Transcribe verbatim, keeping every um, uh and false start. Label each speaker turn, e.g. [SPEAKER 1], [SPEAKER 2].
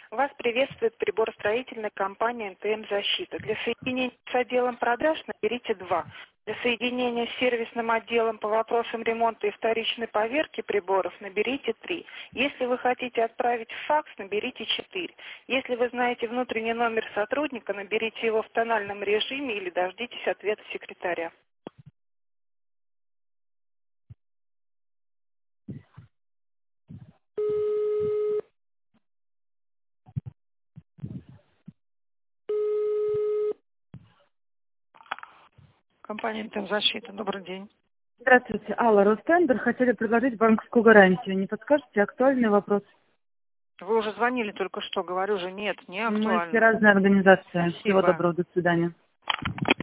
[SPEAKER 1] Вас приветствует приборостроительная компания эн тэ эм «Защита». Для соединения с отделом продаж наберите два. Для соединения с сервисным отделом по вопросам ремонта и вторичной поверки приборов наберите три. Если вы хотите отправить факс, наберите четыре. Если вы знаете внутренний номер сотрудника, наберите его в тональном режиме или дождитесь ответа секретаря. Компания эн тэ эм «Защита». Добрый день.
[SPEAKER 2] Здравствуйте, Алла, Ростендер. Хотели предложить банковскую гарантию. Не подскажете, актуальный вопрос?
[SPEAKER 1] Вы уже звонили только что, говорю же, нет, не
[SPEAKER 2] Мы все
[SPEAKER 1] актуально.
[SPEAKER 2] разные организации. Всего
[SPEAKER 1] Спасибо.
[SPEAKER 2] доброго, до свидания.